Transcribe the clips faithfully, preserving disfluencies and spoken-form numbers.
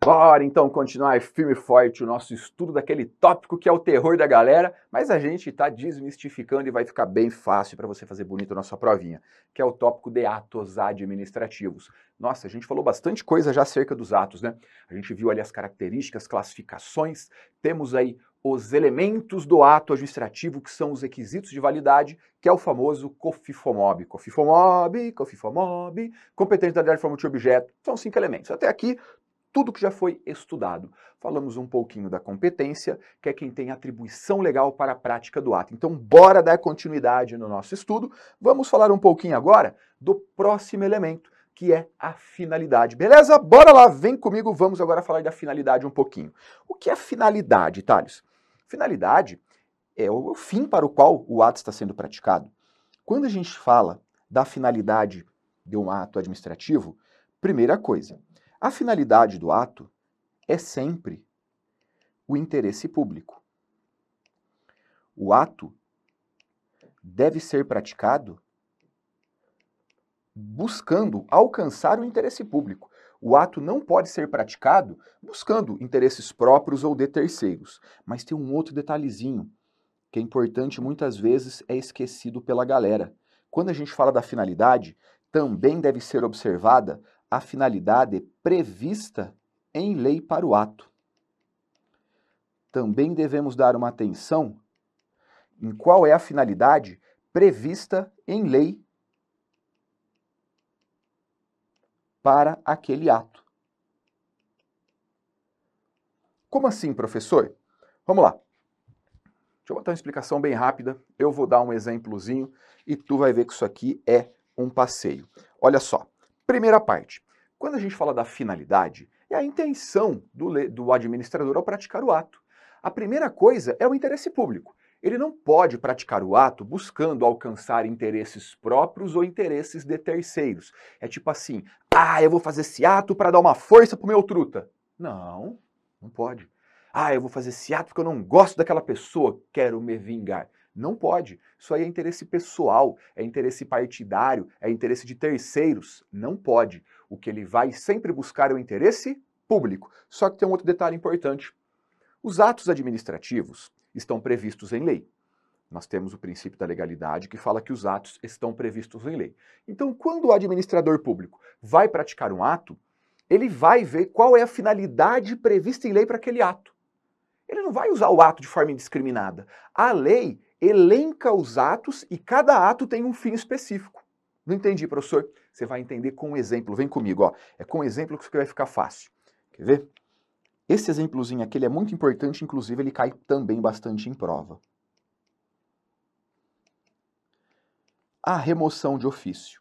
Bora então continuar firme e forte o nosso estudo daquele tópico que é o terror da galera, mas a gente está desmistificando e vai ficar bem fácil para você fazer bonito na sua provinha, que é o tópico de atos administrativos. Nossa, a gente falou bastante coisa já acerca dos atos, né? A gente viu ali as características, classificações, temos aí os elementos do ato administrativo, que são os requisitos de validade, que é o famoso COFIFOMOB. COFIFOMOB, COFIFOMOB, competência de forma de objeto, são cinco elementos. Até aqui, tudo que já foi estudado. Falamos um pouquinho da competência, que é quem tem atribuição legal para a prática do ato. Então, bora dar continuidade no nosso estudo. Vamos falar um pouquinho agora do próximo elemento, que é a finalidade. Beleza? Bora lá, vem comigo, vamos agora falar da finalidade um pouquinho. O que é finalidade, Thales? Finalidade é o fim para o qual o ato está sendo praticado. Quando a gente fala da finalidade de um ato administrativo, primeira coisa, a finalidade do ato é sempre o interesse público. O ato deve ser praticado buscando alcançar o interesse público. O ato não pode ser praticado buscando interesses próprios ou de terceiros. Mas tem um outro detalhezinho que é importante, muitas vezes é esquecido pela galera. Quando a gente fala da finalidade, também deve ser observada a finalidade prevista em lei para o ato. Também devemos dar uma atenção em qual é a finalidade prevista em lei para aquele ato. Como assim, professor? Vamos lá. Deixa eu botar uma explicação bem rápida, eu vou dar um exemplozinho e tu vai ver que isso aqui é um passeio. Olha só. Primeira parte, quando a gente fala da finalidade, é a intenção do, do administrador ao praticar o ato. A primeira coisa é o interesse público. Ele não pode praticar o ato buscando alcançar interesses próprios ou interesses de terceiros. É tipo assim, ah, eu vou fazer esse ato para dar uma força pro meu truta. Não, não pode. Ah, eu vou fazer esse ato porque eu não gosto daquela pessoa, quero me vingar. Não pode. Isso aí é interesse pessoal, é interesse partidário, é interesse de terceiros. Não pode. O que ele vai sempre buscar é o interesse público. Só que tem um outro detalhe importante. Os atos administrativos estão previstos em lei. Nós temos o princípio da legalidade que fala que os atos estão previstos em lei. Então, quando o administrador público vai praticar um ato, ele vai ver qual é a finalidade prevista em lei para aquele ato. Ele não vai usar o ato de forma indiscriminada. A lei elenca os atos e cada ato tem um fim específico. Não entendi, professor? Você vai entender com um exemplo. Vem comigo, ó. É com um exemplo que vai ficar fácil. Quer ver? Esse exemplozinho aqui ele é muito importante, inclusive ele cai também bastante em prova. A remoção de ofício.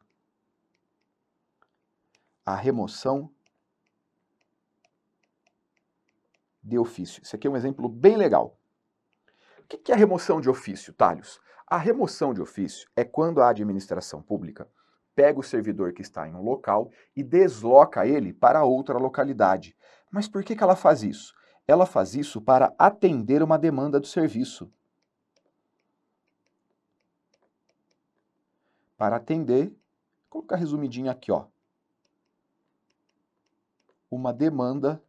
A remoção de ofício. Esse aqui é um exemplo bem legal. O que é a remoção de ofício, Thales? A remoção de ofício é quando a administração pública pega o servidor que está em um local e desloca ele para outra localidade. Mas por que que ela faz isso? Ela faz isso para atender uma demanda do serviço. Para atender, vou colocar resumidinho aqui, ó. Uma demanda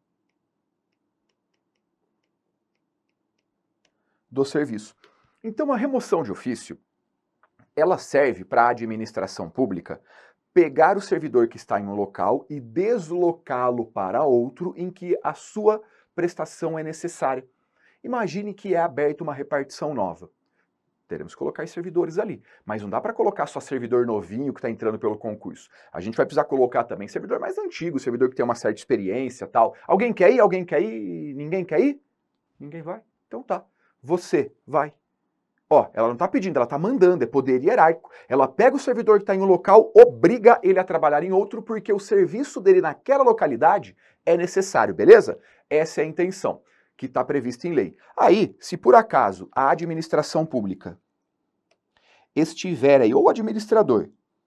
do serviço. Então, a remoção de ofício, ela serve para a administração pública pegar o servidor que está em um local e deslocá-lo para outro em que a sua prestação é necessária. Imagine que é aberta uma repartição nova. Teremos que colocar servidores ali, mas não dá para colocar só servidor novinho que está entrando pelo concurso. A gente vai precisar colocar também servidor mais antigo, servidor que tem uma certa experiência, tal. Alguém quer ir? Alguém quer ir? Ninguém quer ir? Ninguém vai? Então tá. Você vai. Ó, ela não está pedindo, ela está mandando, é poder hierárquico. Ela pega o servidor que está em um local, obriga ele a trabalhar em outro, porque o serviço dele naquela localidade é necessário, beleza? Essa é a intenção que está prevista em lei. Aí, se por acaso a administração pública estiver aí, ou o administrador,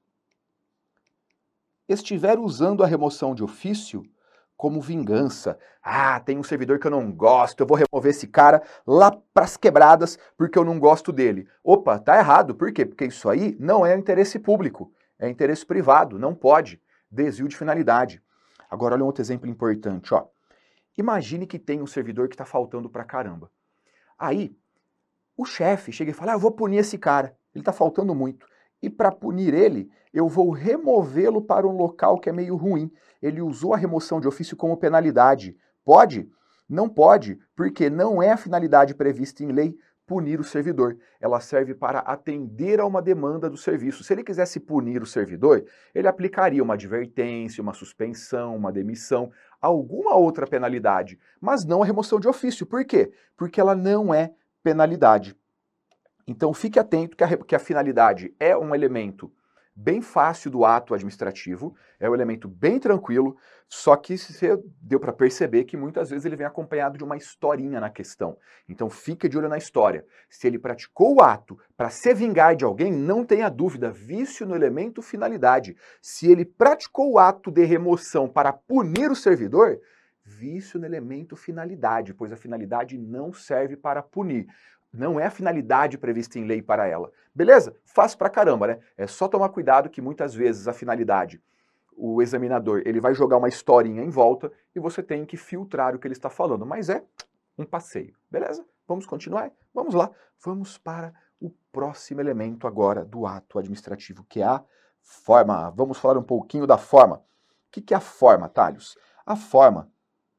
estiver usando a remoção de ofício como vingança. Ah, tem um servidor que eu não gosto, eu vou remover esse cara lá pras quebradas porque eu não gosto dele. Opa, tá errado. Por quê? Porque isso aí não é interesse público, é interesse privado, não pode. Desvio de finalidade. Agora olha um outro exemplo importante, ó. Imagine que tem um servidor que está faltando pra caramba. Aí, o chefe chega e fala, ah, eu vou punir esse cara, ele está faltando muito. E para punir ele, eu vou removê-lo para um local que é meio ruim. Ele usou a remoção de ofício como penalidade. Pode? Não pode, porque não é a finalidade prevista em lei punir o servidor. Ela serve para atender a uma demanda do serviço. Se ele quisesse punir o servidor, ele aplicaria uma advertência, uma suspensão, uma demissão, alguma outra penalidade, mas não a remoção de ofício. Por quê? Porque ela não é penalidade. Então fique atento que a, que a finalidade é um elemento bem fácil do ato administrativo, é um elemento bem tranquilo, só que você deu para perceber que muitas vezes ele vem acompanhado de uma historinha na questão. Então fique de olho na história. Se ele praticou o ato para se vingar de alguém, não tenha dúvida, vício no elemento finalidade. Se ele praticou o ato de remoção para punir o servidor, vício no elemento finalidade, pois a finalidade não serve para punir. Não é a finalidade prevista em lei para ela. Beleza? Fácil pra caramba, né? É só tomar cuidado que muitas vezes a finalidade, o examinador, ele vai jogar uma historinha em volta e você tem que filtrar o que ele está falando. Mas é um passeio. Beleza? Vamos continuar? Vamos lá. Vamos para o próximo elemento agora do ato administrativo, que é a forma. Vamos falar um pouquinho da forma. O que é a forma, Thales? A forma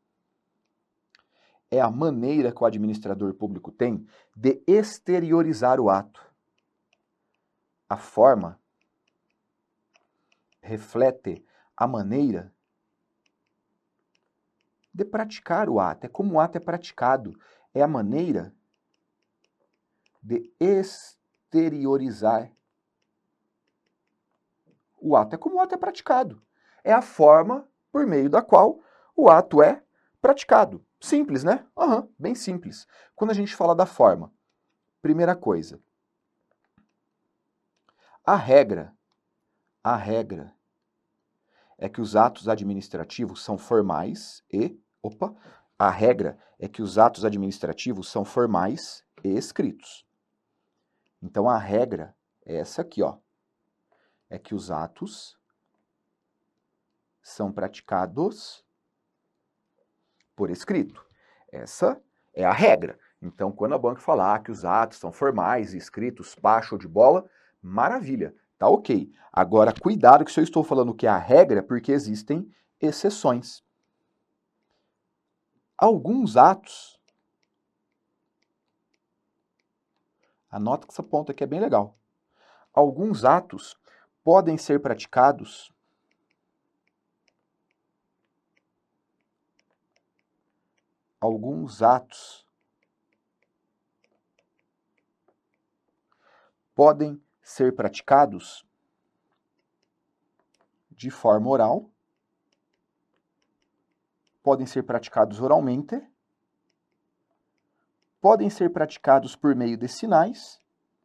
é a maneira que o administrador público tem de exteriorizar o ato. A forma reflete a maneira de praticar o ato. É como o ato é praticado. É a maneira de exteriorizar o ato. É como o ato é praticado. É a forma por meio da qual o ato é praticado. Simples, né? Aham, bem simples. Quando a gente fala da forma, primeira coisa, a regra, a regra é que os atos administrativos são formais e, opa, a regra é que os atos administrativos são formais e escritos. Então a regra é essa aqui, ó, é que os atos são praticados por escrito. Essa é a regra. Então, quando a banca falar que os atos são formais e escritos, pá, show de bola, maravilha, tá ok. Agora, cuidado que se eu estou falando que é a regra, porque existem exceções. Alguns atos, anota que essa ponta aqui é bem legal. Alguns atos podem ser praticados Alguns atos podem ser praticados de forma oral, podem ser praticados oralmente, podem ser praticados por meio de sinais,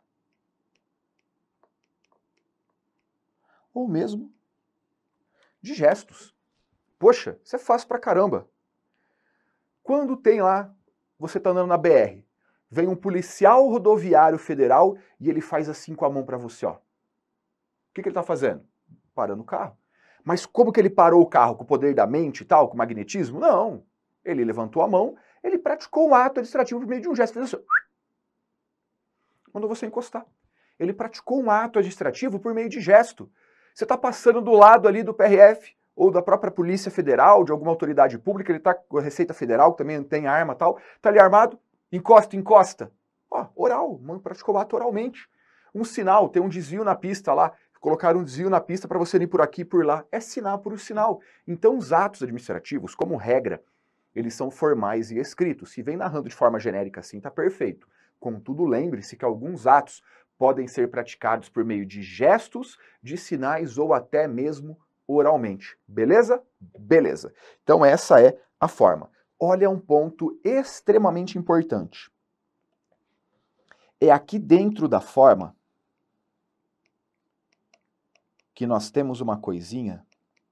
ou mesmo de gestos. Poxa, isso é fácil pra caramba. Quando tem lá, você tá andando na B R, vem um policial rodoviário federal e ele faz assim com a mão para você, ó. O que, que ele tá fazendo? Parando o carro. Mas como que ele parou o carro? Com o poder da mente e tal, com magnetismo? Não. Ele levantou a mão, ele praticou um ato administrativo por meio de um gesto. Fez assim, mandou você encostar. Ele praticou um ato administrativo por meio de gesto. Você tá passando do lado ali do P R F, ou da própria Polícia Federal, de alguma autoridade pública, ele tá com a Receita Federal, que também tem arma e tal, tá ali armado, encosta, encosta. Ó, oral, mano, praticou ato oralmente. Um sinal, tem um desvio na pista lá, colocaram um desvio na pista para você ir por aqui e por lá. É sinal por um sinal. Então os atos administrativos, como regra, eles são formais e escritos. Se vem narrando de forma genérica assim, tá perfeito. Contudo, lembre-se que alguns atos podem ser praticados por meio de gestos, de sinais ou até mesmo oralmente. Beleza? Beleza. Então essa é a forma. Olha um ponto extremamente importante. É aqui dentro da forma que nós temos uma coisinha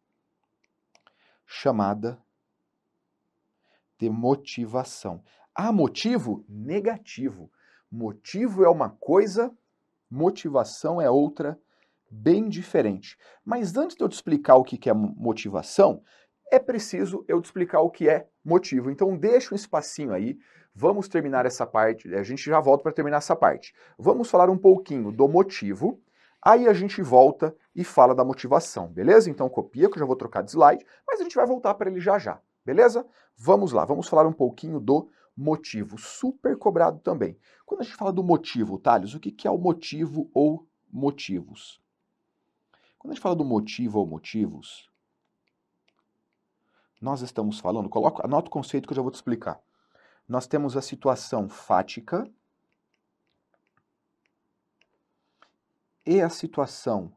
chamada de motivação. Ah, motivo? Negativo. Motivo é uma coisa, motivação é outra, bem diferente. Mas antes de eu te explicar o que é motivação, é preciso eu te explicar o que é motivo. Então deixa um espacinho aí, vamos terminar essa parte, a gente já volta para terminar essa parte. Vamos falar um pouquinho do motivo, aí a gente volta e fala da motivação, beleza? Então copia, que eu já vou trocar de slide, mas a gente vai voltar para ele já já, beleza? Vamos lá, vamos falar um pouquinho do motivo, super cobrado também. Quando a gente fala do motivo, Thales, o que é o motivo ou motivos? Quando a gente fala do motivo ou motivos, nós estamos falando, coloca, anota o conceito que eu já vou te explicar. Nós temos a situação fática e a situação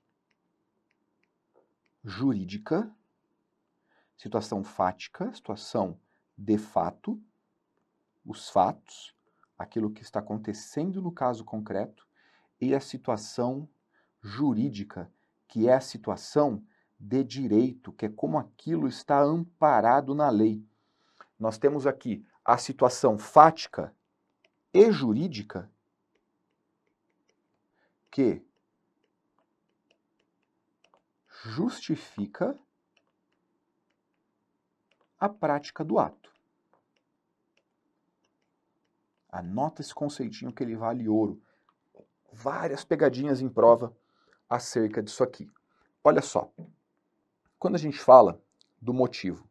jurídica, situação fática, situação de fato, os fatos, aquilo que está acontecendo no caso concreto, e a situação jurídica, que é a situação de direito, que é como aquilo está amparado na lei. Nós temos aqui a situação fática e jurídica, que justifica a prática do ato. Anota esse conceitinho que ele vale ouro. Várias pegadinhas em prova acerca disso aqui. Olha só, quando a gente fala do motivo,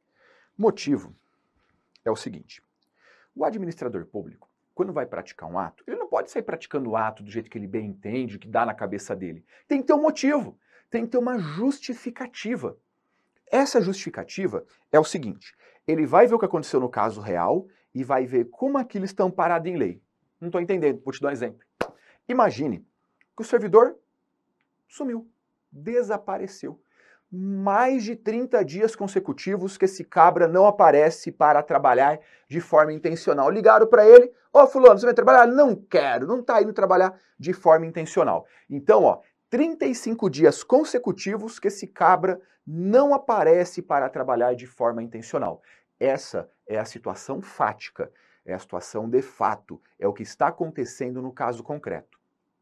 motivo é o seguinte, o administrador público, quando vai praticar um ato, ele não pode sair praticando o ato do jeito que ele bem entende, o que dá na cabeça dele. Tem que ter um motivo, tem que ter uma justificativa. Essa justificativa é o seguinte, ele vai ver o que aconteceu no caso real e vai ver como aquilo está amparado em lei. Não estou entendendo, vou te dar um exemplo. Imagine que o servidor sumiu, desapareceu. Mais de trinta dias consecutivos que esse cabra não aparece para trabalhar de forma intencional. Ligaram para ele, ó, fulano, você vai trabalhar? Não quero, não está indo trabalhar de forma intencional. Então, ó, trinta e cinco dias consecutivos que esse cabra não aparece para trabalhar de forma intencional. Essa é a situação fática, é a situação de fato, é o que está acontecendo no caso concreto.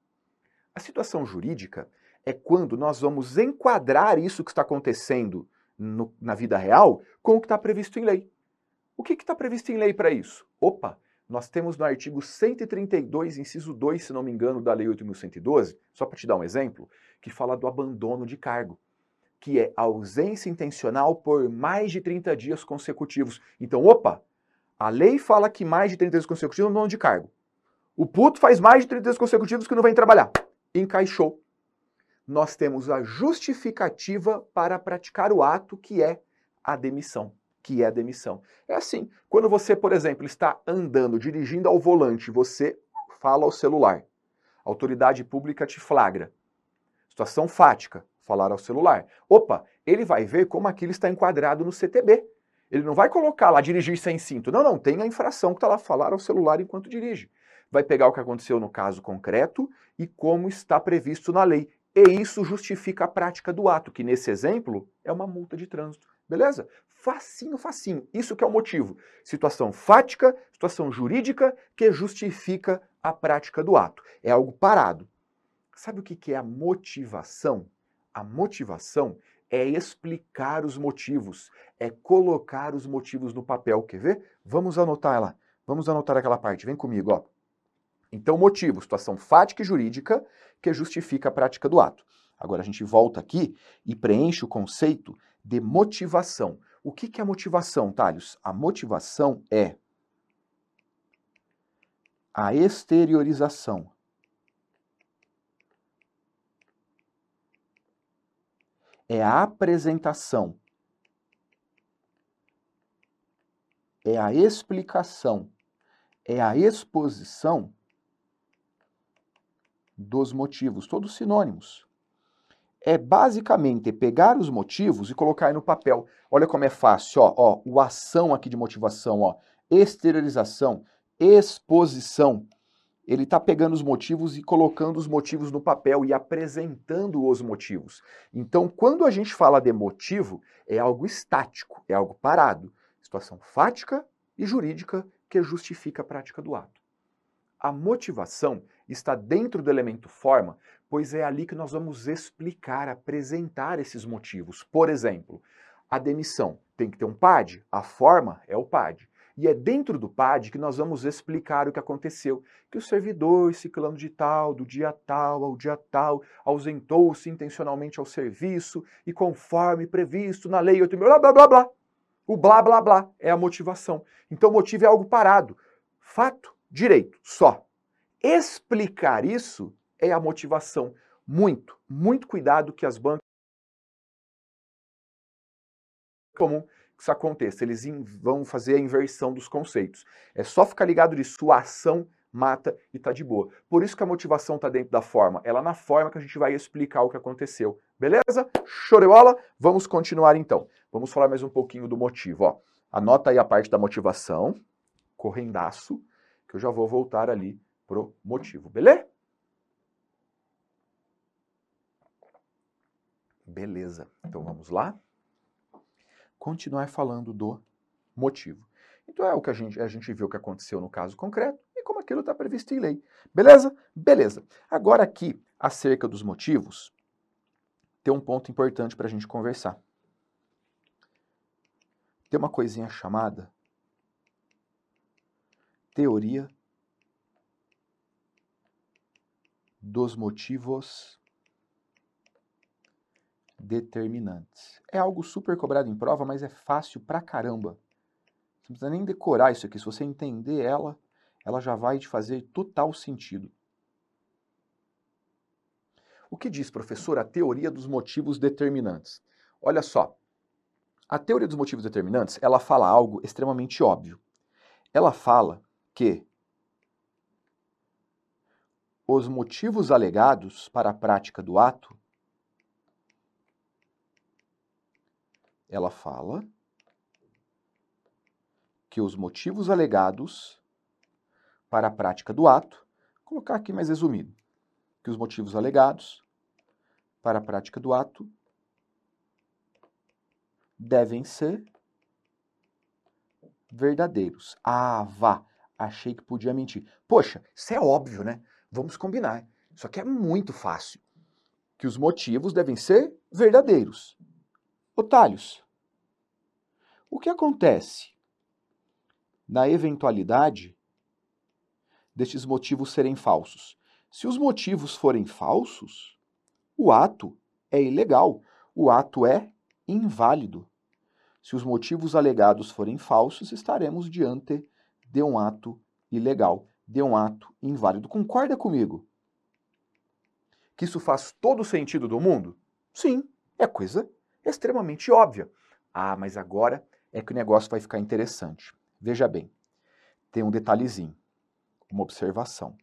A situação jurídica é quando nós vamos enquadrar isso que está acontecendo no, na vida real com o que está previsto em lei. O que está previsto em lei para isso? Opa, nós temos no artigo cento e trinta e dois, inciso dois, se não me engano, da Lei oito mil cento e doze, só para te dar um exemplo, que fala do abandono de cargo, que é a ausência intencional por mais de trinta dias consecutivos. Então, opa, a lei fala que mais de trinta dias consecutivos é abandono de cargo. O puto faz mais de trinta dias consecutivos que não vem trabalhar. Encaixou. Nós temos a justificativa para praticar o ato, que é a demissão. Que é a demissão. É assim, quando você, por exemplo, está andando, dirigindo ao volante, você fala ao celular. A autoridade pública te flagra. Situação fática, falar ao celular. Opa, ele vai ver como aquilo está enquadrado no C T B. Ele não vai colocar lá dirigir sem cinto. Não, não, tem a infração que está lá, falar ao celular enquanto dirige. Vai pegar o que aconteceu no caso concreto e como está previsto na lei. E isso justifica a prática do ato, que nesse exemplo é uma multa de trânsito. Beleza? Facinho, facinho. Isso que é o motivo. Situação fática, situação jurídica que justifica a prática do ato. É algo parado. Sabe o que é a motivação? A motivação é explicar os motivos, é colocar os motivos no papel. Quer ver? Vamos anotar ela. Vamos anotar aquela parte. Vem comigo, ó. Então, motivo, situação fática e jurídica que justifica a prática do ato. Agora a gente volta aqui e preenche o conceito de motivação. O que que é motivação, Thales? A motivação é a exteriorização é a apresentação, é a explicação, é a exposição dos motivos, todos sinônimos. É basicamente pegar os motivos e colocar no papel. Olha como é fácil, ó, ó, o ação aqui de motivação, ó, exteriorização, exposição. Ele está pegando os motivos e colocando os motivos no papel e apresentando os motivos. Então, quando a gente fala de motivo, é algo estático, é algo parado. Situação fática e jurídica que justifica a prática do ato. A motivação está dentro do elemento forma, pois é ali que nós vamos explicar, apresentar esses motivos. Por exemplo, A demissão tem que ter um P A D? A forma é o P A D. E é dentro do P A D que nós vamos explicar o que aconteceu. Que o servidor, ciclano de tal, do dia tal ao dia tal, ausentou-se intencionalmente ao serviço e conforme previsto na lei oito mil, blá, blá, blá, blá. O blá, blá, blá é a motivação. Então, motivo é algo parado. Fato, direito, só. Explicar isso é a motivação. Muito, muito cuidado que as bancas... comum que isso aconteça, eles vão fazer a inversão dos conceitos. É só ficar ligado nisso, a ação mata e tá de boa. Por isso que a motivação tá dentro da forma, é lá na forma que a gente vai explicar o que aconteceu. Beleza? Show de bola? Vamos continuar então. Vamos falar mais um pouquinho do motivo. Ó, anota aí a parte da motivação, correndaço, que eu já vou voltar ali pro motivo, beleza? Beleza, então vamos lá. Continuar falando do motivo. Então é o que a gente, a gente viu que aconteceu no caso concreto e como aquilo está previsto em lei. Beleza? Beleza. Agora aqui, acerca dos motivos, tem um ponto importante para a gente conversar. Tem uma coisinha chamada teoria dos motivos determinantes. É algo super cobrado em prova, mas é fácil pra caramba. Você não precisa nem decorar isso aqui. Se você entender ela, ela já vai te fazer total sentido. O que diz, professor, a teoria dos motivos determinantes? Olha só, a teoria dos motivos determinantes, ela fala algo extremamente óbvio. Ela fala que os motivos alegados para a prática do ato, ela fala que os motivos alegados para a prática do ato, vou colocar aqui mais resumido, que os motivos alegados para a prática do ato devem ser verdadeiros. Ah, vá, achei que podia mentir. Poxa, isso é óbvio, né? Vamos combinar. Isso aqui é muito fácil. Que os motivos devem ser verdadeiros. Otálios, o que acontece na eventualidade destes motivos serem falsos? Se os motivos forem falsos, o ato é ilegal, o ato é inválido. Se os motivos alegados forem falsos, estaremos diante de um ato ilegal, de um ato inválido. Concorda comigo? Que isso faz todo o sentido do mundo? Sim, é coisa extremamente óbvia. Ah, mas agora é que o negócio vai ficar interessante. Veja bem, tem um detalhezinho, uma observação.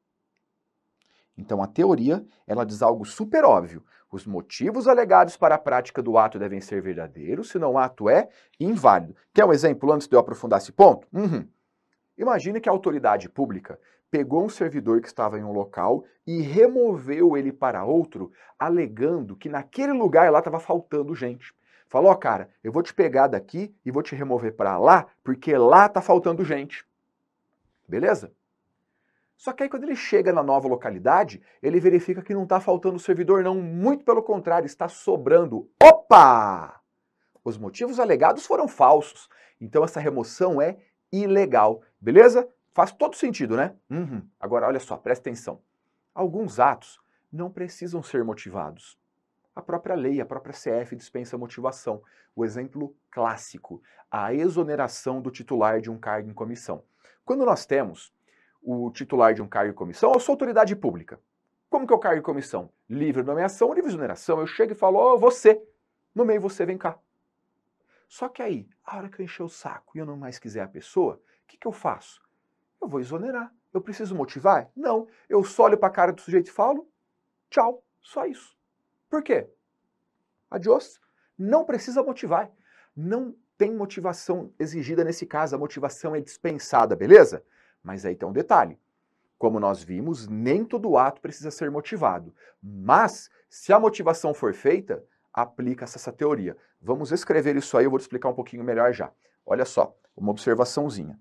Então a teoria, ela diz algo super óbvio. Os motivos alegados para a prática do ato devem ser verdadeiros, senão o ato é inválido. Quer um exemplo antes de eu aprofundar esse ponto? Uhum. Imagine que a autoridade pública pegou um servidor que estava em um local e removeu ele para outro, alegando que naquele lugar lá estava faltando gente. Falou, ó, cara, eu vou te pegar daqui e vou te remover para lá, porque lá está faltando gente. Beleza? Só que aí quando ele chega na nova localidade, ele verifica que não está faltando servidor não, muito pelo contrário, está sobrando. Opa! Os motivos alegados foram falsos, então essa remoção é ilegal, beleza? Faz todo sentido, né? Uhum. Agora, olha só, presta atenção. Alguns atos não precisam ser motivados. A própria lei, a própria C F dispensa motivação. O exemplo clássico, a exoneração do titular de um cargo em comissão. Quando nós temos o titular de um cargo em comissão, eu sou autoridade pública. Como que é o cargo em comissão? Livre nomeação, livre exoneração. Eu chego e falo, ó, oh, você, nomeei você, vem cá. Só que aí, a hora que eu encher o saco e eu não mais quiser a pessoa, o que, que eu faço? Eu vou exonerar. Eu preciso motivar? Não. Eu só olho para a cara do sujeito e falo, tchau, só isso. Por quê? Adiós. Não precisa motivar. Não tem motivação exigida nesse caso, a motivação é dispensada, beleza? Mas aí tem um detalhe. Como nós vimos, nem todo ato precisa ser motivado. Mas, se a motivação for feita, aplica-se essa teoria. Vamos escrever isso aí, eu vou te explicar um pouquinho melhor já. Olha só, uma observaçãozinha.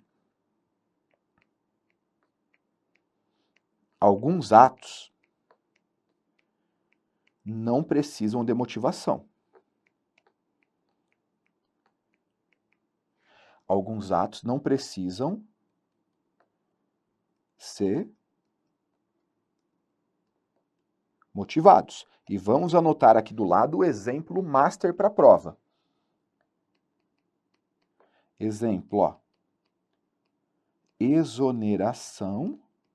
Alguns atos não precisam de motivação. Alguns atos não precisam ser motivados. E vamos anotar aqui do lado o exemplo master para a prova. Exemplo, ó. Exoneração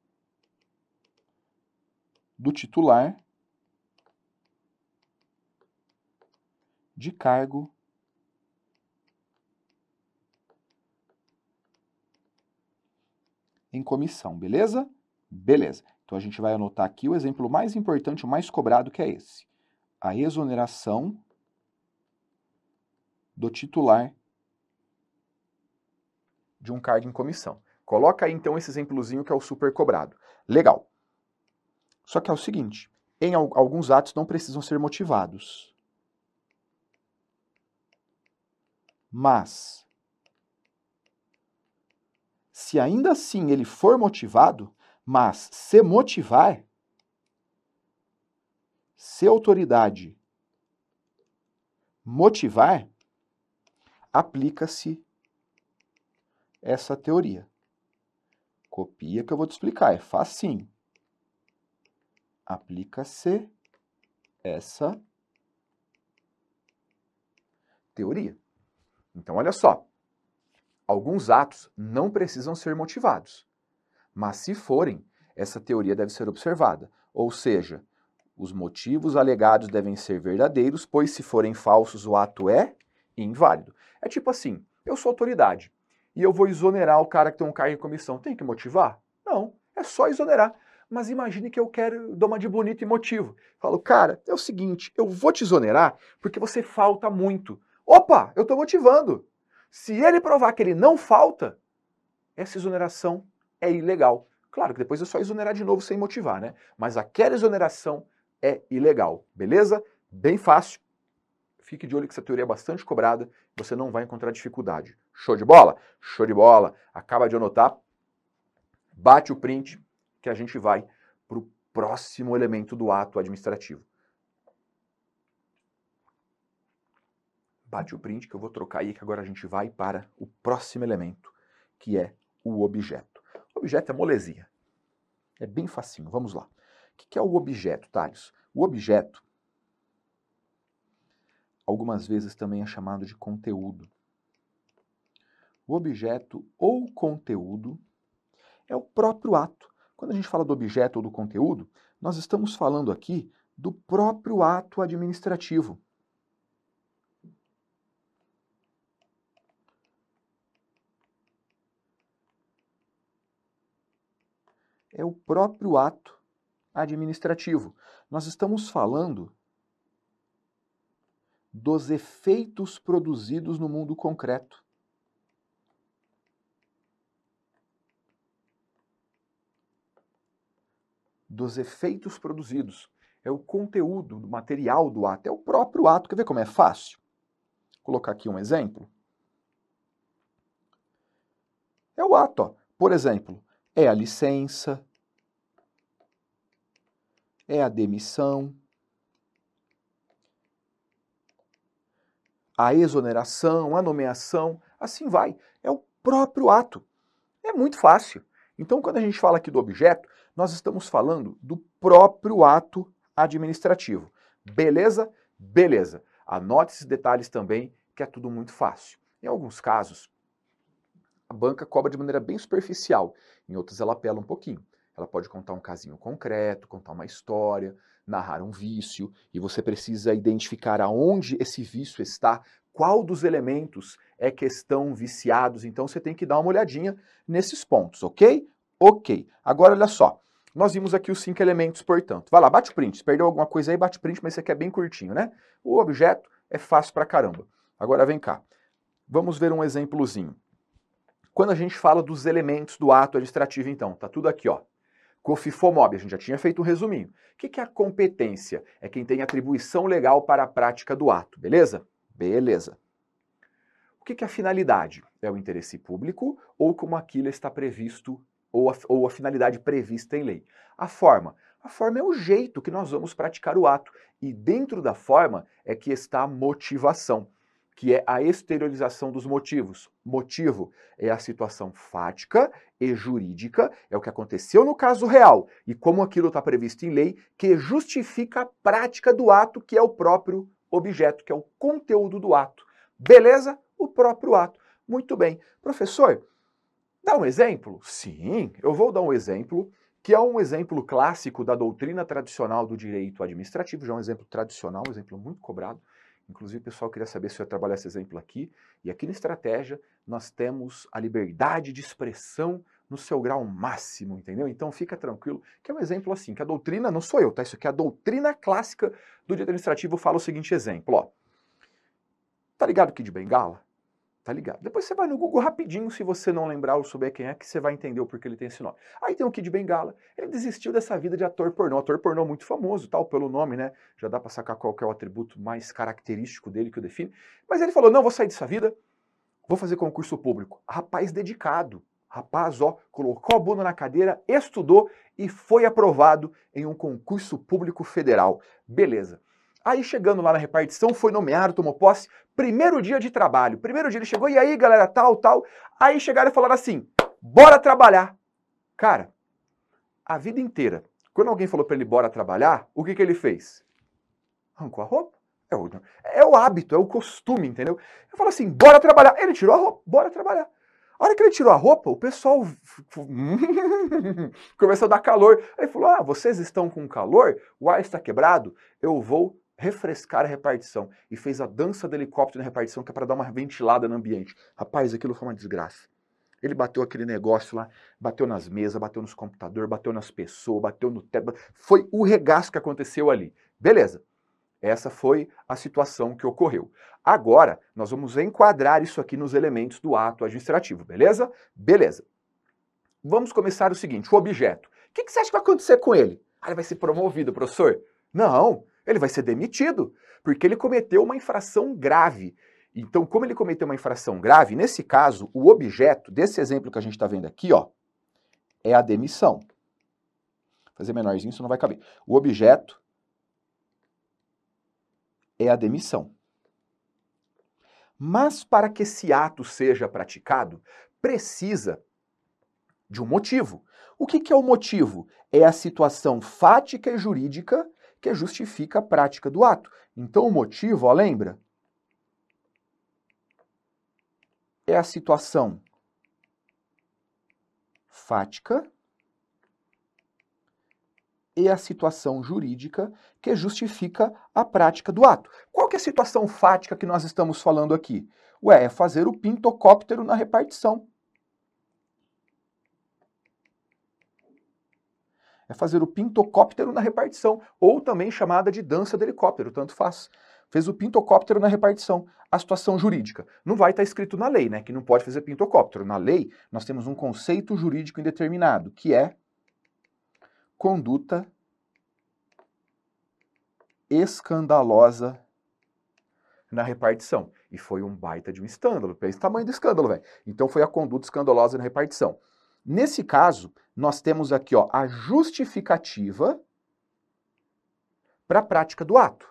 do titular de cargo em comissão, beleza? Beleza. Então a gente vai anotar aqui o exemplo mais importante, o mais cobrado, que é esse. A exoneração do titular de um cargo em comissão. Coloca aí então esse exemplozinho que é o super cobrado. Legal. Só que é o seguinte, em alguns atos não precisam ser motivados. Mas, se ainda assim ele for motivado, mas se motivar, se a autoridade motivar, aplica-se essa teoria. Copia que eu vou te explicar, é facinho. Aplica-se essa teoria. Então, olha só. Alguns atos não precisam ser motivados. Mas, se forem, essa teoria deve ser observada. Ou seja, os motivos alegados devem ser verdadeiros, pois, se forem falsos, o ato é inválido. É tipo assim, eu sou autoridade e eu vou exonerar o cara que tem um cargo em comissão. Tem que motivar? Não, é só exonerar. Mas imagine que eu quero dar uma de bonito e motivo. Falo, cara, é o seguinte, eu vou te exonerar porque você falta muito. Opa, eu estou motivando. Se ele provar que ele não falta, essa exoneração é ilegal. Claro que depois é só exonerar de novo sem motivar, né? Mas aquela exoneração é ilegal, beleza? Bem fácil. Fique de olho que essa teoria é bastante cobrada, você não vai encontrar dificuldade. Show de bola? Show de bola. Acaba de anotar, bate o print que a gente vai para o próximo elemento do ato administrativo. Bate o print que eu vou trocar aí, que agora a gente vai para o próximo elemento, que é o objeto. O objeto é molezinha. É bem facinho, vamos lá. O que é o objeto, Thales? O objeto, algumas vezes também é chamado de conteúdo. O objeto ou conteúdo é o próprio ato. Quando a gente fala do objeto ou do conteúdo, nós estamos falando aqui do próprio ato administrativo. É o próprio ato administrativo. Nós estamos falando dos efeitos produzidos no mundo concreto. Dos efeitos produzidos. É o conteúdo, do material do ato, é o próprio ato. Quer ver como é fácil? Vou colocar aqui um exemplo. É o ato, ó. Por exemplo, é a licença, é a demissão, a exoneração, a nomeação, assim vai. É o próprio ato. É muito fácil. Então, quando a gente fala aqui do objeto, nós estamos falando do próprio ato administrativo. Beleza? Beleza. Anote esses detalhes também, que é tudo muito fácil. Em alguns casos, a banca cobra de maneira bem superficial. Em outros, ela apela um pouquinho. Ela pode contar um casinho concreto, contar uma história, narrar um vício, e você precisa identificar aonde esse vício está, qual dos elementos é que estão viciados. Então, você tem que dar uma olhadinha nesses pontos, ok? Ok. Agora, olha só. Nós vimos aqui os cinco elementos, portanto. Vai lá, bate o print. Se perdeu alguma coisa aí, bate o print, mas esse aqui é bem curtinho, né? O objeto é fácil pra caramba. Agora, vem cá. Vamos ver um exemplozinho. Quando a gente fala dos elementos do ato administrativo, então, tá tudo aqui, ó. COFIFOMOB, a gente já tinha feito um resuminho. O que é a competência? É quem tem atribuição legal para a prática do ato, beleza? Beleza. O que é a finalidade? É o interesse público ou como aquilo está previsto, ou a, ou a finalidade prevista em lei. A forma? A forma é o jeito que nós vamos praticar o ato. E dentro da forma é que está a motivação. que é a exteriorização dos motivos. Motivo é a situação fática e jurídica, é o que aconteceu no caso real, e como aquilo está previsto em lei, que justifica a prática do ato, que é o próprio objeto, que é o conteúdo do ato. Beleza? O próprio ato. Muito bem. Professor, dá um exemplo? Sim, eu vou dar um exemplo, que é um exemplo clássico da doutrina tradicional do direito administrativo, já é um exemplo tradicional, um exemplo muito cobrado. Inclusive, o pessoal queria saber se eu ia trabalhar esse exemplo aqui. E aqui na estratégia, nós temos a liberdade de expressão no seu grau máximo, entendeu? Então, fica tranquilo, que é um exemplo assim, que a doutrina, não sou eu, tá? Isso aqui é a doutrina clássica do direito administrativo, fala o seguinte exemplo, ó. Tá ligado Kid Bengala? Tá ligado? Depois você vai no Google rapidinho, se você não lembrar ou souber quem é, que você vai entender o porquê ele tem esse nome. Aí tem o Kid Bengala, ele desistiu dessa vida de ator pornô, ator pornô muito famoso, tal, pelo nome, né? Já dá pra sacar qual que é o atributo mais característico dele que o define. Mas ele falou, não, vou sair dessa vida, vou fazer concurso público. Rapaz dedicado, rapaz, ó, colocou a bunda na cadeira, estudou e foi aprovado em um concurso público federal. Beleza. Aí chegando lá na repartição, foi nomeado, tomou posse, primeiro dia de trabalho. Primeiro dia ele chegou, e aí galera, tal, tal. Aí chegaram e falaram assim, bora trabalhar. Cara, a vida inteira, quando alguém falou pra ele bora trabalhar, o que que ele fez? Arrancou a roupa. É o, é o hábito, é o costume, entendeu? Eu falo assim, bora trabalhar. Ele tirou a roupa, bora trabalhar. A hora que ele tirou a roupa, o pessoal começou a dar calor. Aí ele falou, ah, vocês estão com calor? O ar está quebrado? Eu vou refrescar a repartição. E fez a dança do helicóptero na repartição, que é para dar uma ventilada no ambiente. Rapaz, aquilo foi uma desgraça. Ele bateu aquele negócio lá, bateu nas mesas, bateu nos computadores, bateu nas pessoas, bateu no teto. Foi o regaço que aconteceu ali. Beleza. Essa foi a situação que ocorreu. Agora, nós vamos enquadrar isso aqui nos elementos do ato administrativo, beleza? Beleza. Vamos começar o seguinte, o objeto. O que, que você acha que vai acontecer com ele? Ah, ele vai ser promovido, professor? Não, ele vai ser demitido, porque ele cometeu uma infração grave. Então, como ele cometeu uma infração grave, nesse caso, o objeto desse exemplo que a gente está vendo aqui, ó, é a demissão. Vou fazer menorzinho, isso não vai caber. O objeto é a demissão. Mas para que esse ato seja praticado, precisa de um motivo. O que que é o motivo? É a situação fática e jurídica que justifica a prática do ato. Então o motivo, ó, lembra? É a situação fática e a situação jurídica que justifica a prática do ato. Qual que é a situação fática que nós estamos falando aqui? Ué, é fazer o pintocóptero na repartição. É fazer o pintocóptero na repartição, ou também chamada de dança do helicóptero, tanto faz. Fez o pintocóptero na repartição. A situação jurídica. Não vai estar escrito na lei, né, que não pode fazer pintocóptero. Na lei, nós temos um conceito jurídico indeterminado, que é conduta escandalosa na repartição. E foi um baita de um escândalo. Pensa o tamanho do escândalo, velho. Então foi a conduta escandalosa na repartição. Nesse caso, nós temos aqui, ó, a justificativa para a prática do ato.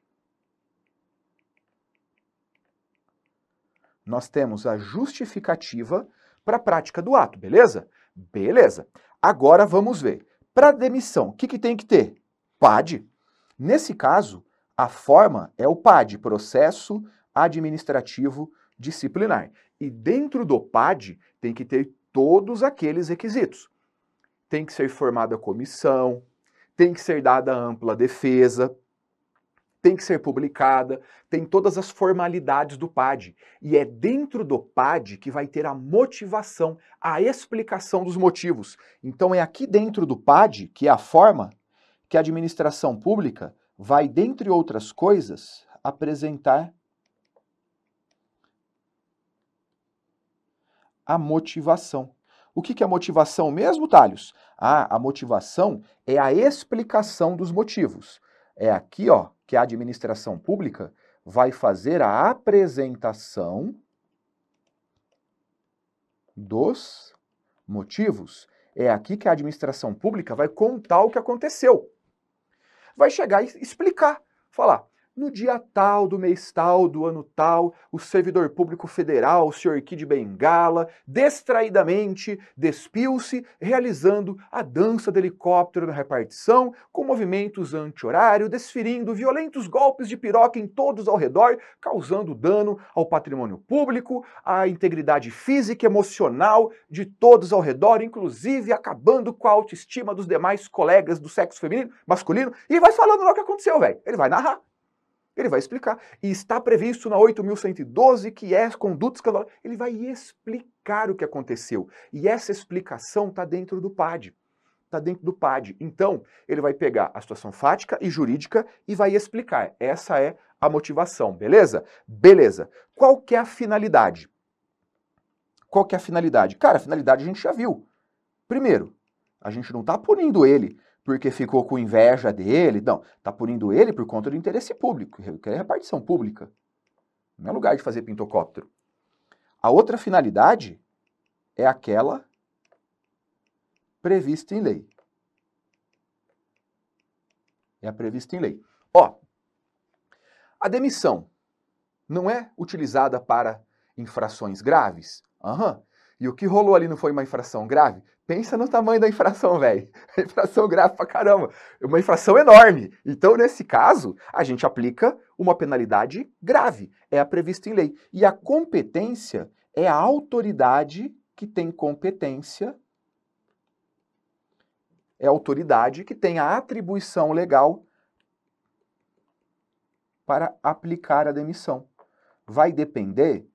Nós temos a justificativa para a prática do ato, beleza? Beleza. Agora vamos ver. Para demissão, o que, que tem que ter? P A D. Nesse caso, a forma é o P A D, Processo Administrativo Disciplinar. E dentro do P A D tem que ter todos aqueles requisitos. Tem que ser formada a comissão, tem que ser dada ampla defesa, tem que ser publicada, tem todas as formalidades do P A D. E é dentro do P A D que vai ter a motivação, a explicação dos motivos. Então é aqui dentro do P A D, que é a forma, que a administração pública vai, dentre outras coisas, apresentar a motivação. O que é a motivação mesmo, Thales? Ah, a motivação é a explicação dos motivos. É aqui, ó, que a administração pública vai fazer a apresentação dos motivos. É aqui que a administração pública vai contar o que aconteceu. Vai chegar e explicar, falar, no dia tal, do mês tal, do ano tal, o servidor público federal, o senhor Kid Bengala, distraidamente despiu-se, realizando a dança do helicóptero na repartição, com movimentos anti-horário, desferindo violentos golpes de piroca em todos ao redor, causando dano ao patrimônio público, à integridade física e emocional de todos ao redor, inclusive acabando com a autoestima dos demais colegas do sexo feminino, masculino, e vai falando lá o que aconteceu, velho. Ele vai narrar. Ele vai explicar. E está previsto na oito mil cento e doze, que é conduta escandalosa. Ele vai explicar o que aconteceu. E essa explicação está dentro do P A D. Está dentro do P A D. Então, ele vai pegar a situação fática e jurídica e vai explicar. Essa é a motivação, beleza? Beleza. Qual que é a finalidade? Qual que é a finalidade? Cara, a finalidade a gente já viu. Primeiro, a gente não está punindo ele porque ficou com inveja dele, não. Está punindo ele por conta do interesse público, que é repartição pública. Não é lugar de fazer pintocóptero. A outra finalidade é aquela prevista em lei. É a prevista em lei. Ó, a demissão não é utilizada para infrações graves? Aham. E o que rolou ali não foi uma infração grave? Pensa no tamanho da infração, velho. Infração grave pra caramba. Uma infração enorme. Então, nesse caso, a gente aplica uma penalidade grave. É a prevista em lei. E a competência é a autoridade que tem competência, é a autoridade que tem a atribuição legal para aplicar a demissão. Vai depender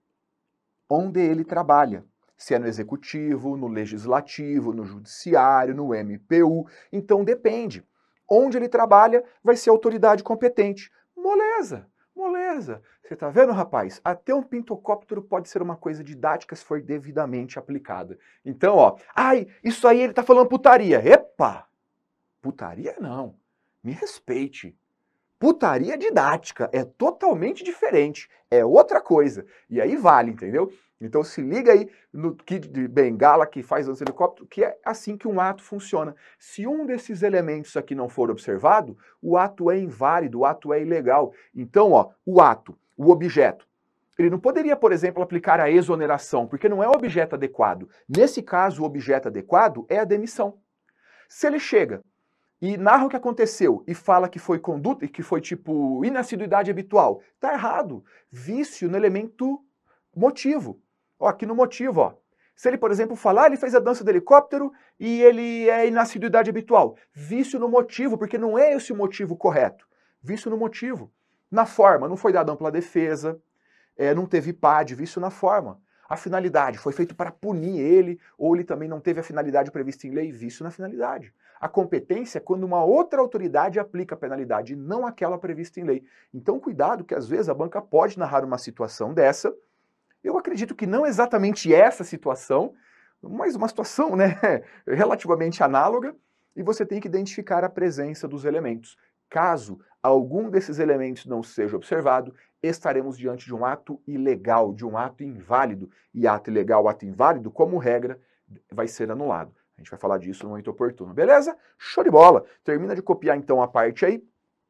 onde ele trabalha. Se é no executivo, no legislativo, no judiciário, no M P U. Então depende. Onde ele trabalha vai ser autoridade competente. Moleza, moleza. Você tá vendo, rapaz? Até um pintocóptero pode ser uma coisa didática se for devidamente aplicada. Então, ó, ai, isso aí ele tá falando putaria. Epa! Putaria não. Me respeite. Putaria didática é totalmente diferente, é outra coisa. E aí vale, entendeu? Então se liga aí no Kid de Bengala que faz os helicópteros, que é assim que um ato funciona. Se um desses elementos aqui não for observado, o ato é inválido, o ato é ilegal. Então, ó, o ato, o objeto, ele não poderia, por exemplo, aplicar a exoneração, porque não é o objeto adequado. Nesse caso, o objeto adequado é a demissão. Se ele chega e narra o que aconteceu e fala que foi conduta e que foi tipo inassiduidade habitual, tá errado. Vício no elemento motivo. Ó, aqui no motivo, ó. Se ele, por exemplo, falar, ah, ele fez a dança do helicóptero e ele é inassiduidade habitual. Vício no motivo, porque não é esse o motivo correto. Vício no motivo. Na forma, não foi dada ampla defesa, é, não teve P A D, vício na forma. A finalidade foi feito para punir ele, ou ele também não teve a finalidade prevista em lei, vício na finalidade. A competência é quando uma outra autoridade aplica a penalidade, e não aquela prevista em lei. Então, cuidado, que às vezes a banca pode narrar uma situação dessa. Eu acredito que não exatamente essa situação, mas uma situação, né, relativamente análoga, e você tem que identificar a presença dos elementos. Caso algum desses elementos não seja observado, estaremos diante de um ato ilegal, de um ato inválido. E ato ilegal, ato inválido, como regra, vai ser anulado. A gente vai falar disso no momento oportuno, beleza? Show de bola! Termina de copiar então a parte aí,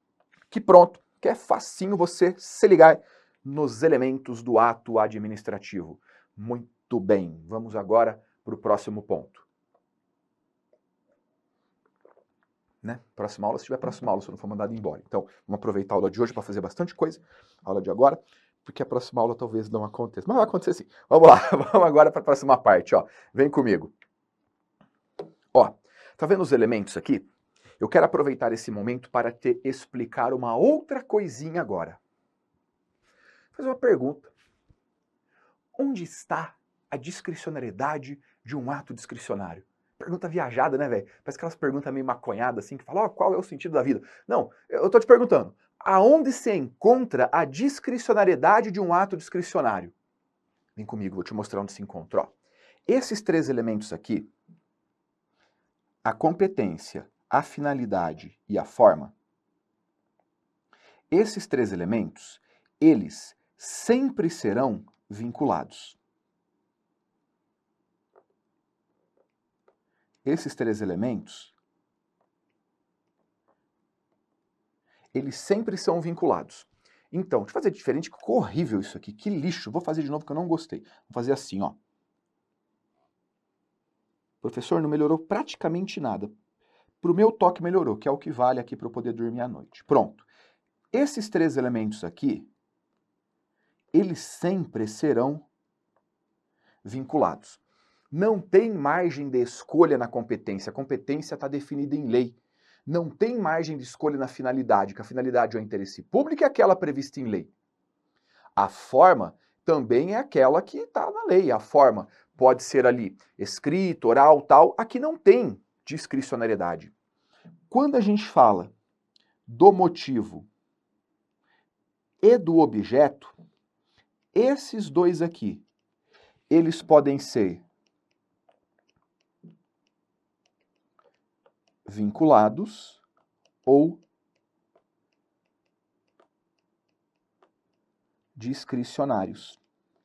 que pronto, que é facinho você se ligar nos elementos do ato administrativo. Muito bem, vamos agora para o próximo ponto. Né? Próxima aula, se tiver próxima aula, se eu não for mandado embora. Então, vamos aproveitar a aula de hoje para fazer bastante coisa, a aula de agora, porque a próxima aula talvez não aconteça. Mas vai acontecer sim. Vamos lá, vamos agora para a próxima parte, ó. Vem comigo. Ó, tá vendo os elementos aqui? Eu quero aproveitar esse momento para te explicar uma outra coisinha agora. Vou fazer uma pergunta. Onde está a discricionariedade de um ato discricionário? Pergunta viajada, né, velho? Parece aquelas perguntas meio maconhadas, assim, que falam, ó, oh, qual é o sentido da vida? Não, eu tô te perguntando, aonde se encontra a discricionariedade de um ato discricionário? Vem comigo, vou te mostrar onde se encontra. Ó, esses três elementos aqui, a competência, a finalidade e a forma, esses três elementos, eles sempre serão vinculados. Esses três elementos, eles sempre são vinculados. Então, deixa eu fazer diferente, que ficou horrível isso aqui, que lixo. Vou fazer de novo que eu não gostei. Vou fazer assim, ó. Professor, não melhorou praticamente nada. Para o meu toque melhorou, que é o que vale aqui para eu poder dormir à noite. Pronto. Esses três elementos aqui, eles sempre serão vinculados. Não tem margem de escolha na competência. A competência está definida em lei. Não tem margem de escolha na finalidade, que a finalidade é o interesse público e aquela prevista em lei. A forma também é aquela que está na lei. A forma pode ser ali escrito, oral, tal. Aqui não tem discricionariedade. Quando a gente fala do motivo e do objeto, esses dois aqui, eles podem ser vinculados ou discricionários.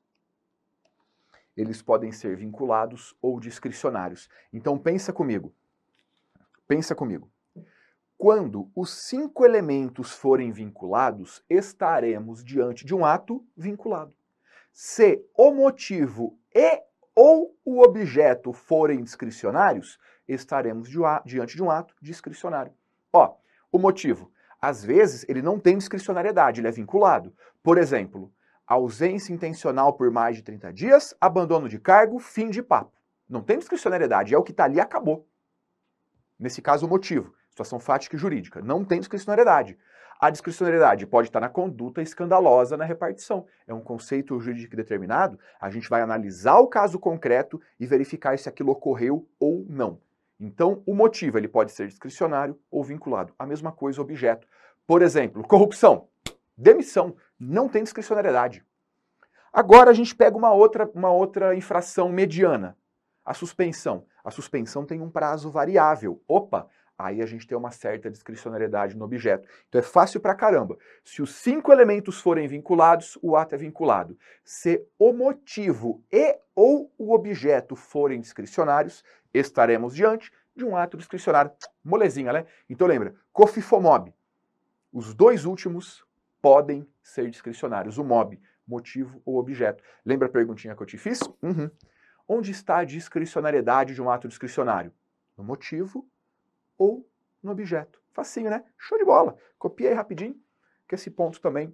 Eles podem ser vinculados ou discricionários. Então pensa comigo. Pensa comigo. Quando os cinco elementos forem vinculados, estaremos diante de um ato vinculado. Se o motivo e ou o objeto forem discricionários, estaremos diante de um ato discricionário. Ó, o motivo, às vezes, ele não tem discricionariedade, ele é vinculado. Por exemplo, ausência intencional por mais de trinta dias, abandono de cargo, fim de papo. Não tem discricionariedade, é o que está ali e acabou. Nesse caso, o motivo, situação fática e jurídica, não tem discricionariedade. A discricionariedade pode estar na conduta escandalosa na repartição. É um conceito jurídico determinado, a gente vai analisar o caso concreto e verificar se aquilo ocorreu ou não. Então, o motivo ele pode ser discricionário ou vinculado. A mesma coisa o objeto. Por exemplo, corrupção, demissão, não tem discricionariedade. Agora a gente pega uma outra, uma outra infração mediana, a suspensão. A suspensão tem um prazo variável. Opa! Aí a gente tem uma certa discricionariedade no objeto. Então é fácil pra caramba. Se os cinco elementos forem vinculados, o ato é vinculado. Se o motivo e ou o objeto forem discricionários, estaremos diante de um ato discricionário. Molezinha, né? Então lembra, COF e FOMOB. Os dois últimos podem ser discricionários. O mob, motivo ou objeto. Lembra a perguntinha que eu te fiz? Uhum. Onde está a discricionariedade de um ato discricionário? No motivo ou no objeto. Facinho, né? Show de bola. Copia aí rapidinho, que esse ponto também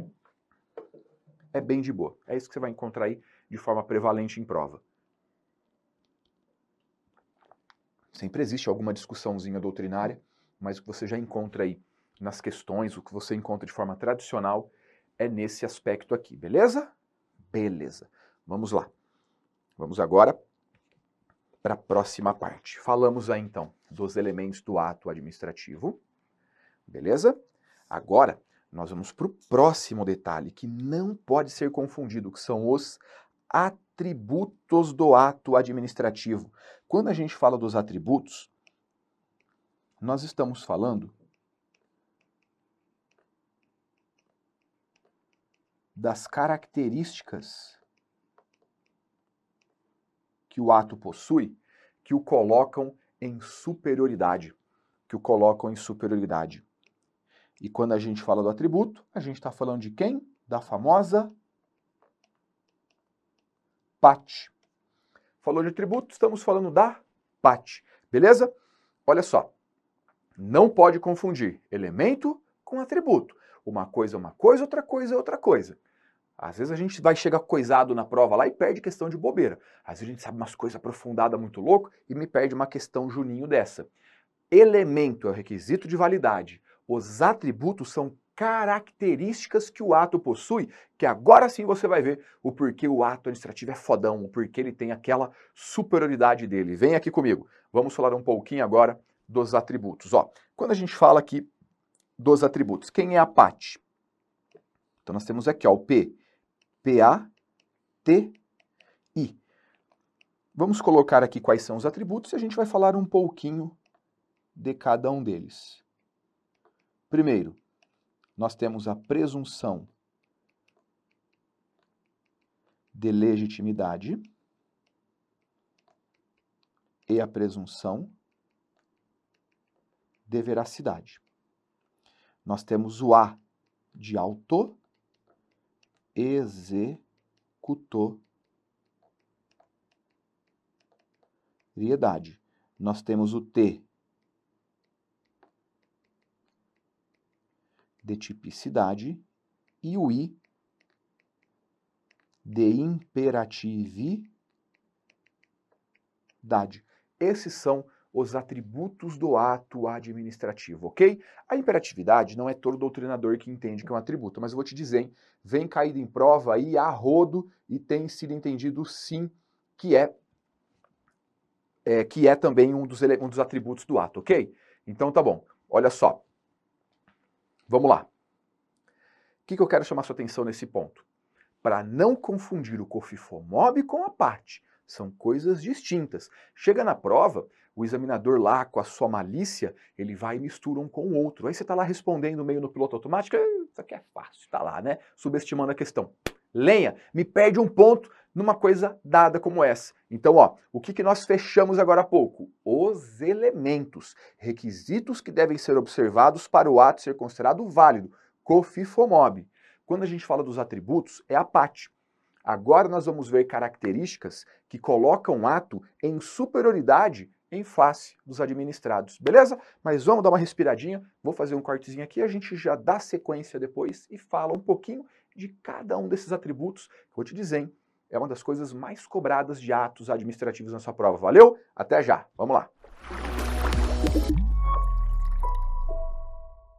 é bem de boa. É isso que você vai encontrar aí de forma prevalente em prova. Sempre existe alguma discussãozinha doutrinária, mas o que você já encontra aí nas questões, o que você encontra de forma tradicional, é nesse aspecto aqui, beleza? Beleza. Vamos lá. Vamos agora para a próxima parte. Falamos aí, então, dos elementos do ato administrativo, beleza? Agora, nós vamos para o próximo detalhe, que não pode ser confundido, que são os atributos do ato administrativo. Quando a gente fala dos atributos, nós estamos falando das características que o ato possui, que o colocam em superioridade, que o colocam em superioridade. E quando a gente fala do atributo, a gente está falando de quem? Da famosa parte. Falou de atributo, estamos falando da parte, beleza? Olha só, não pode confundir elemento com atributo. Uma coisa é uma coisa, outra coisa é outra coisa. Às vezes a gente vai chegar coisado na prova lá e perde questão de bobeira. Às vezes a gente sabe umas coisas aprofundadas muito louco e me perde uma questão juninho dessa. Elemento é o requisito de validade. Os atributos são características que o ato possui, que agora sim você vai ver o porquê o ato administrativo é fodão, o porquê ele tem aquela superioridade dele. Vem aqui comigo. Vamos falar um pouquinho agora dos atributos. Ó, quando a gente fala aqui dos atributos, quem é a P A T? Então nós temos aqui ó, o P. P A T I. Vamos colocar aqui quais são os atributos e a gente vai falar um pouquinho de cada um deles. Primeiro, nós temos a presunção de legitimidade e a presunção de veracidade. Nós temos o A de autor executoriedade. Nós temos o T de tipicidade e o I de imperatividade. Esses são os atributos do ato administrativo, ok? A imperatividade não é todo doutrinador que entende que é um atributo, mas eu vou te dizer, hein, vem caído em prova aí a rodo e tem sido entendido sim que é, é, que é também um dos, um dos atributos do ato, ok? Então tá bom, olha só. Vamos lá. O que, que eu quero chamar sua atenção nesse ponto? Para não confundir o cofifomob com a parte. São coisas distintas. Chega na prova, o examinador lá, com a sua malícia, ele vai e mistura um com o outro. Aí você está lá respondendo meio no piloto automático, isso aqui é fácil, está lá, né? Subestimando a questão. Lenha, me perde um ponto numa coisa dada como essa. Então, ó, o que, que nós fechamos agora há pouco? Os elementos, requisitos que devem ser observados para o ato ser considerado válido, cofifomob. Quando a gente fala dos atributos, é a parte. Agora nós vamos ver características que colocam o ato em superioridade em face dos administrados, beleza? Mas vamos dar uma respiradinha, vou fazer um cortezinho aqui, a gente já dá sequência depois e fala um pouquinho de cada um desses atributos, que vou te dizer, hein? É uma das coisas mais cobradas de atos administrativos na sua prova, valeu? Até já, vamos lá!